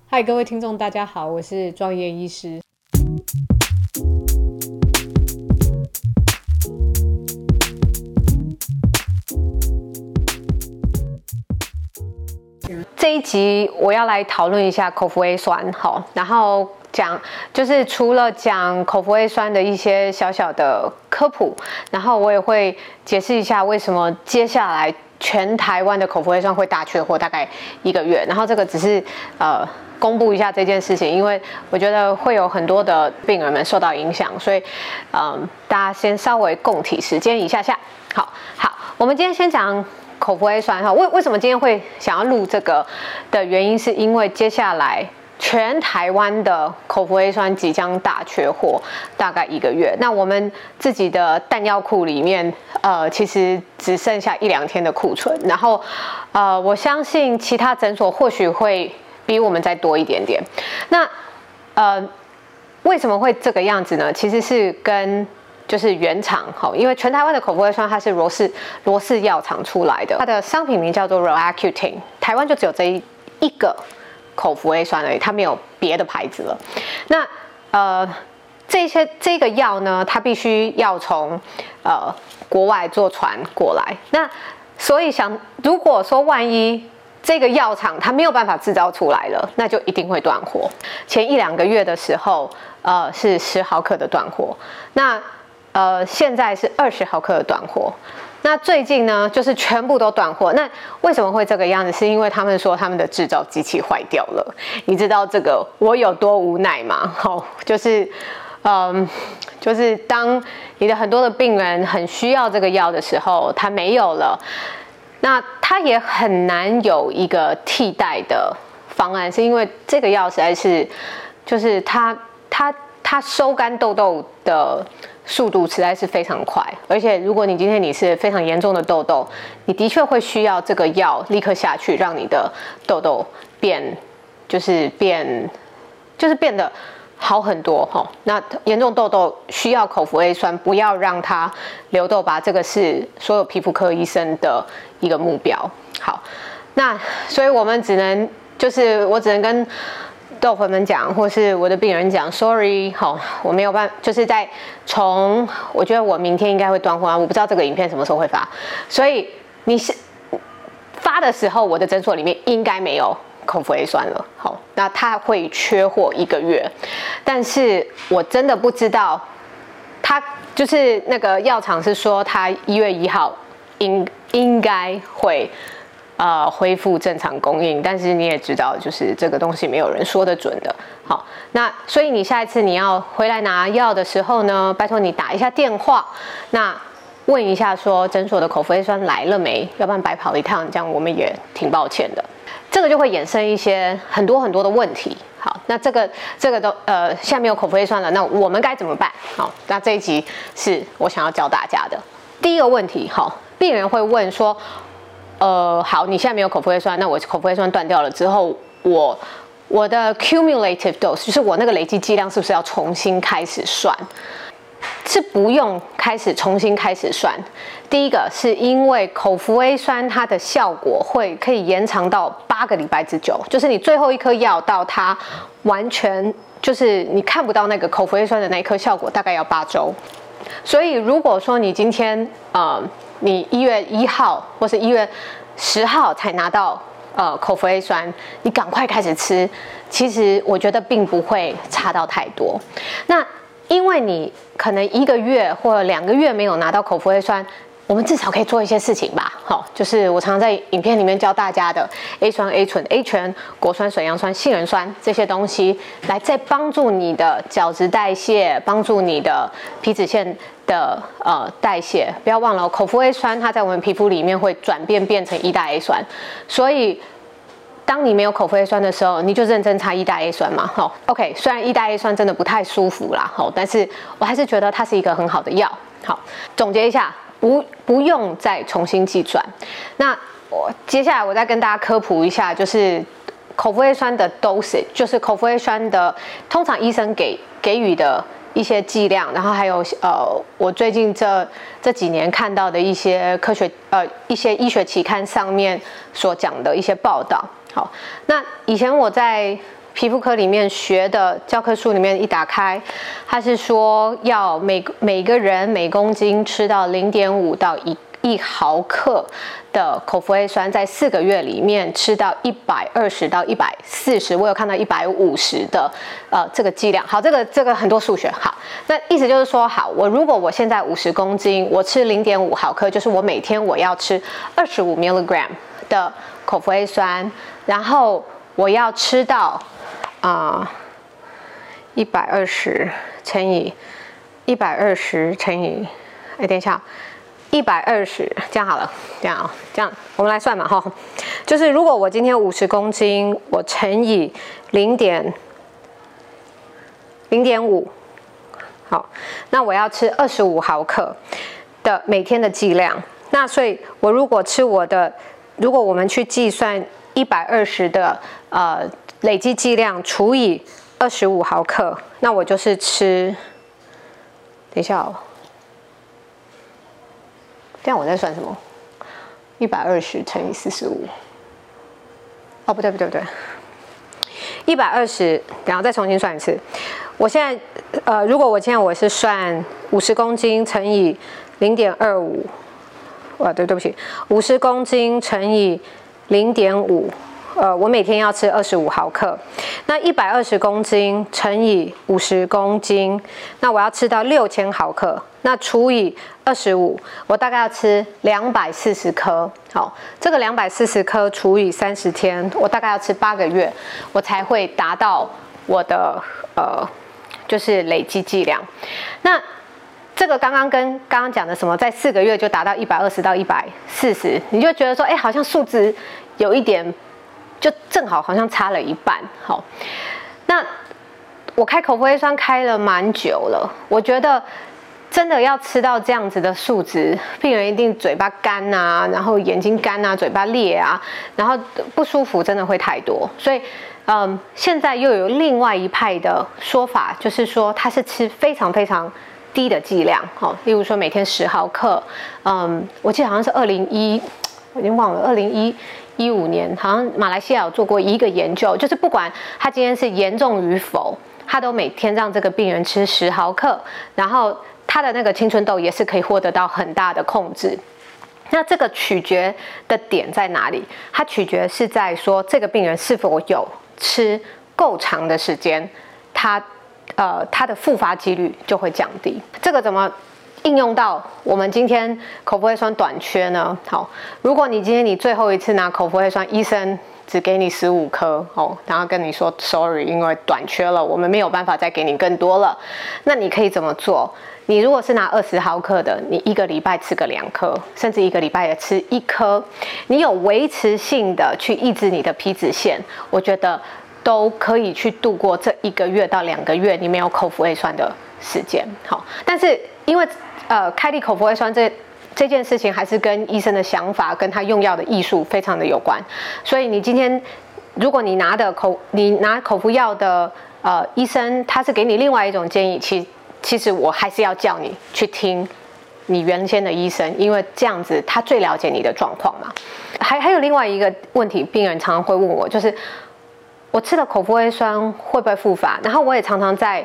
嗨，各位听众，大家好，我是庄妍医师。这一集我要来讨论一下口服 A 酸，好，然后就是除了讲口服 A 酸的一些小小的科普，然后我也会解释一下为什么接下来全台湾的口服 A 酸会大缺货，大概1个月。然后这个只是公布一下这件事情，因为我觉得会有很多的病人们受到影响，所以大家先稍微共体时间一下。好，我们今天先讲口服 A 酸哈。为什么今天会想要录这个的原因，是因为接下来全台湾的口服 A 酸即将大缺货，大概1个月。那我们自己的弹药库里面，其实只剩下1-2天的库存。然后，我相信其他诊所或许会比我们再多一点点。那为什么会这个样子呢？其实是跟就是原厂因为全台湾的口服 A 酸它是罗氏药厂出来的，它的商品名叫做 Roaccutane， 台湾就只有这一个口服 A 酸而已，它没有别的牌子了。那这个药呢，它必须要从国外坐船过来。那所以如果说万一这个药厂它没有办法制造出来了，那就一定会断货。前1-2个月的时候，是10毫克的断货。那现在是20毫克的断货。那最近呢，就是全部都断货。那为什么会这个样子？是因为他们说他们的制造机器坏掉了。你知道这个我有多无奈吗？就是当你的很多的病人很需要这个药的时候，它没有了，那它也很难有一个替代的方案，是因为这个药实在是，就是它收干痘痘的速度实在是非常快，而且如果你今天你是非常严重的痘痘，你的确会需要这个药立刻下去，让你的痘痘变得好很多哈。那严重痘痘需要口服 A 酸，不要让它留痘疤，这个是所有皮肤科医生的一个目标。好，那所以我们我只能跟豆粉们讲，或是我的病人讲 ，sorry， 我没有办法，就是我觉得我明天应该会断货啊，我不知道这个影片什么时候会发，所以你是发的时候，我的诊所里面应该没有口服 A 酸了，那它会缺货1个月，但是我真的不知道，它就是那个药厂是说它1月1号应该会恢复正常供应，但是你也知道，就是这个东西没有人说得准的。好，那所以你下一次你要回来拿药的时候呢，拜托你打一下电话，那问一下说诊所的口服 A 酸来了没，要不然白跑一趟，这样我们也挺抱歉的。这个就会衍生一些很多的问题。好，那这个都现在没有口服 A 酸了，那我们该怎么办？好，那这一集是我想要教大家的第一个问题。病人会问说，好，你现在没有口服 A 酸，那我口服 A 酸断掉了之后，我的 cumulative dose 就是我那个累积剂量是不是要重新开始算？是不用重新开始算。第一个是因为口服 A 酸它的效果可以延长到8个礼拜之久，就是你最后一颗药到它完全就是你看不到那个口服 A 酸的那一颗效果，大概要8周。所以如果说你今天你1月1号或是1月10号才拿到口服 A 酸，你赶快开始吃，其实我觉得并不会差到太多。那因为你可能1个月或者2个月没有拿到口服 A 酸，我们至少可以做一些事情吧。就是我常常在影片里面教大家的 A 酸、A 醇、A 醛、果酸、水杨酸、杏仁酸这些东西，来再帮助你的角质代谢，帮助你的皮脂腺的代谢。不要忘了，口服 A 酸它在我们皮肤里面会转变成1大 A 酸，所以当你没有口服 A 酸的时候，你就认真擦1大 A 酸嘛。OK， 虽然1大 A 酸真的不太舒服啦，但是我还是觉得它是一个很好的药。好，总结一下，不用再重新计算。那接下来我再跟大家科普一下，就是口服 A 酸的 dosage， 就是口服 A 酸的通常医生给予的一些剂量，然后还有我最近这几年看到的一些一些医学期刊上面所讲的一些报道。好，那以前我在皮肤科里面学的教科书里面一打开，它是说要每个人每公斤吃到0.5到1毫克的口服 A 酸，在4个月里面吃到120到140，我有看到150的这个剂量。好，这个很多数学。好，那意思就是说，好，如果我现在50公斤，我吃0.5毫克，就是我每天我要吃25 mg 的口服 A 酸，然后我要吃到120乘以120乘以，等一下。120，这样好了，这样我们来算嘛哈，就是如果我今天50公斤，我乘以0.5，好，那我要吃25毫克的每天的剂量。那所以我如果我们去计算120的累积剂量除以25毫克，那我就是吃，等一下哦。这样我在算什么？120乘以45。哦，不对，120，然后再重新算一次。我现在，如果我是算50公斤乘以0.25，对不起，50公斤乘以0.5。我每天要吃25毫克，那120公斤乘以50公斤，那我要吃到6000毫克，那除以25，我大概要吃240颗。好，这个240颗除以30天，我大概要吃8个月，我才会达到我的就是累积剂量。那这个刚刚讲的什么，在4个月就达到120到140，你就觉得说，好像数值有一点。就正好像差了一半。好，那我开口服 A 酸开了蛮久了，我觉得真的要吃到这样子的数值，病人一定嘴巴干啊，然后眼睛干啊，嘴巴裂啊，然后不舒服真的会太多。所以现在又有另外一派的说法，就是说他是吃非常非常低的剂量，例如说每天10毫克。我记得好像是我已经忘了2015年，好像马来西亚有做过一个研究，就是不管他今天是严重与否，他都每天让这个病人吃10毫克，然后他的那个青春痘也是可以获得到很大的控制。那这个取决的点在哪里？它取决是在说这个病人是否有吃够长的时间，他的复发几率就会降低。这个怎么应用到我们今天口服 A 酸短缺呢？好，如果你今天最后一次拿口服 A 酸，医生只给你15颗，然后跟你说 sorry， 因为短缺了，我们没有办法再给你更多了。那你可以怎么做？你如果是拿20毫克的，你1个礼拜吃个2颗，甚至1个礼拜也吃1颗，你有维持性的去抑制你的皮脂腺，我觉得都可以去度过这1个月到2个月你没有口服 A 酸的时间。好，但是因为开立口服 A 酸这件事情还是跟医生的想法跟他用药的艺术非常的有关，所以你今天如果你拿口服药的医生他是给你另外一种建议，其实我还是要叫你去听你原先的医生，因为这样子他最了解你的状况嘛。还有另外一个问题，病人常常会问我，就是我吃了口服 A 酸会不会复发？然后我也常常在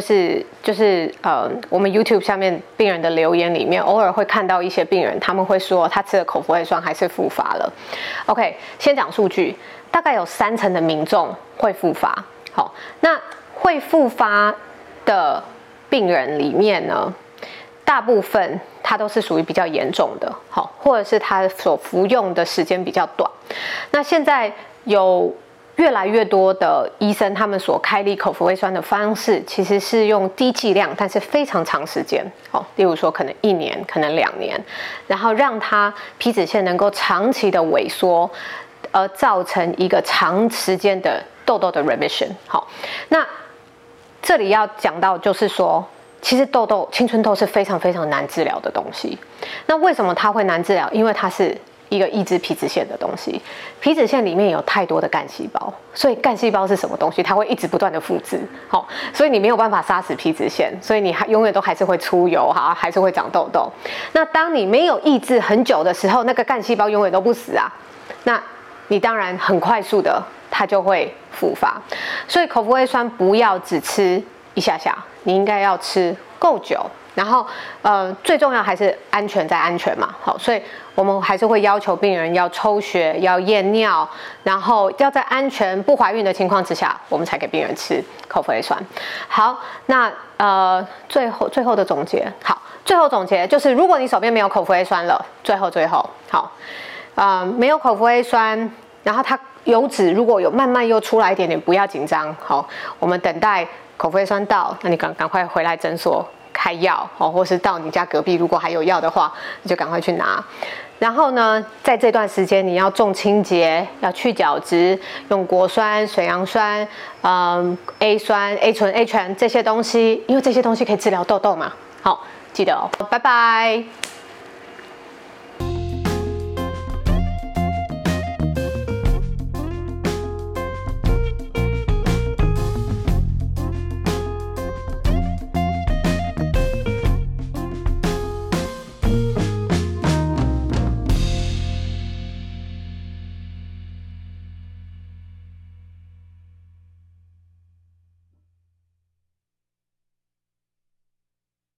我们 YouTube 下面病人的留言里面，偶尔会看到一些病人他们会说他吃了口服 A 酸还是复发了。OK， 先讲数据，大概有30%的民众会复发。好，那会复发的病人里面呢，大部分它都是属于比较严重的，好，或者是他所服用的时间比较短。那现在有越来越多的医生，他们所开立口服 A 酸的方式，其实是用低剂量，但是非常长时间，例如说可能1年，可能2年，然后让它皮脂腺能够长期的萎缩，而造成一个长时间的痘痘的 remission。好，那这里要讲到就是说，其实青春痘是非常非常难治疗的东西。那为什么它会难治疗？因为它是一个抑制皮脂腺的东西，皮脂腺里面有太多的干细胞，所以干细胞是什么东西？它会一直不断的复制，所以你没有办法杀死皮脂腺，所以你永远都还是会出油，还是会长痘痘。那当你没有抑制很久的时候，那个干细胞永远都不死啊，那你当然很快速的它就会复发。所以口服 A 酸不要只吃一下下，你应该要吃够久。然后最重要还是安全再安全嘛。好，所以我们还是会要求病人要抽血、要验尿，然后要在安全不怀孕的情况之下，我们才给病人吃口服 A 酸。好，那最后的总结，好，最后总结就是，如果你手边没有口服 A 酸了，最后好，没有口服 A 酸，然后它油脂如果有慢慢又出来一点点，不要紧张。好，我们等待口服 A 酸到，那你赶快回来诊所开药哦，或是到你家隔壁，如果还有药的话，你就赶快去拿。然后呢，在这段时间你要重清洁，要去角质，用果酸、水杨酸、A 酸、A 醇、A 醛这些东西，因为这些东西可以治疗痘痘嘛。好，记得哦，拜拜。